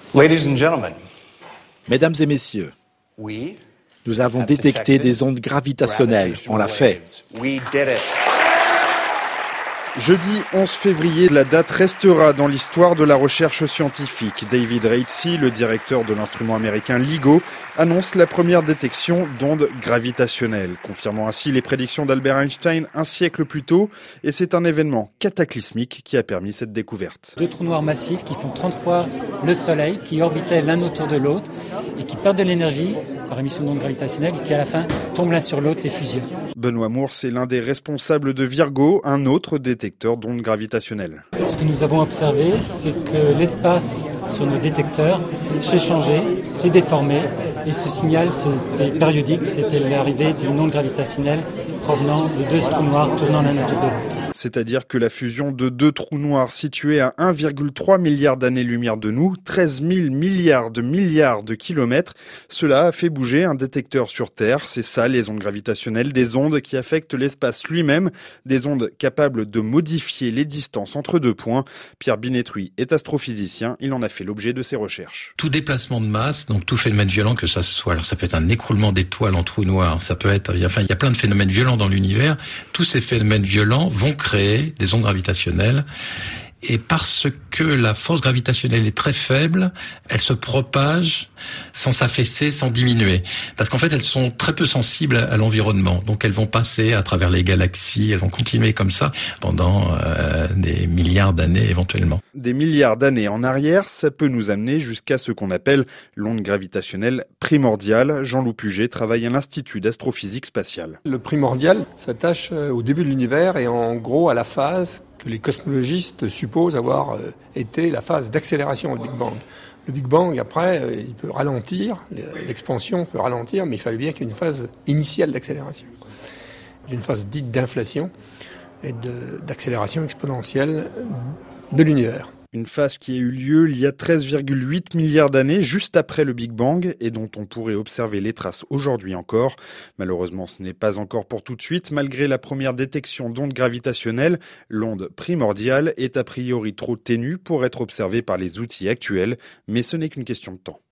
Ladies and gentlemen, Mesdames et messieurs, nous avons détecté des ondes gravitationnelles. On l'a fait. Jeudi 11 février, la date restera dans l'histoire de la recherche scientifique. David Reitzy, le directeur de l'instrument américain LIGO, annonce la première détection d'ondes gravitationnelles, confirmant ainsi les prédictions d'Albert Einstein un siècle plus tôt. Et c'est un événement cataclysmique qui a permis cette découverte. 2 trous noirs massifs qui font 30 fois le Soleil, qui orbitaient l'un autour de l'autre et qui perdent de l'énergie par émission d'ondes gravitationnelles et qui à la fin tombent l'un sur l'autre et fusionnent. Benoît Mours est l'un des responsables de Virgo, un autre détecteur d'ondes gravitationnelles. Ce que nous avons observé, c'est que l'espace sur nos détecteurs s'est changé, s'est déformé et ce signal c'était périodique, c'était l'arrivée d'une onde gravitationnelle provenant de 2 trous noirs tournant l'un autour de l'autre. C'est-à-dire que la fusion de 2 trous noirs situés à 1,3 milliard d'années-lumière de nous, 13 000 milliards de kilomètres, cela a fait bouger un détecteur sur Terre. C'est ça les ondes gravitationnelles, des ondes qui affectent l'espace lui-même, des ondes capables de modifier les distances entre 2 points. Pierre Binetruy est astrophysicien, il en a fait l'objet de ses recherches. Tout déplacement de masse, donc tout phénomène violent que ça soit, alors ça peut être un écroulement d'étoiles en trous noirs, ça peut être, il y a plein de phénomènes violents dans l'univers. Tous ces phénomènes violents vont créer des ondes gravitationnelles. Et parce que la force gravitationnelle est très faible, elles se propagent sans s'affaisser, sans diminuer. Parce qu'en fait, elles sont très peu sensibles à l'environnement. Donc elles vont passer à travers les galaxies, elles vont continuer comme ça pendant des milliards d'années éventuellement. Des milliards d'années en arrière, ça peut nous amener jusqu'à ce qu'on appelle l'onde gravitationnelle primordiale. Jean-Loup Puget travaille à l'Institut d'astrophysique spatiale. Le primordial s'attache au début de l'univers et en gros à la phase que les cosmologistes supposent avoir été la phase d'accélération, le Big Bang. Le Big Bang, après, il peut ralentir, l'expansion peut ralentir, mais il fallait bien qu'il y ait une phase initiale d'accélération. Une phase dite d'inflation et d'accélération exponentielle de l'univers. Une phase qui a eu lieu il y a 13,8 milliards d'années, juste après le Big Bang, et dont on pourrait observer les traces aujourd'hui encore. Malheureusement, ce n'est pas encore pour tout de suite. Malgré la première détection d'ondes gravitationnelles, l'onde primordiale est a priori trop ténue pour être observée par les outils actuels, mais ce n'est qu'une question de temps.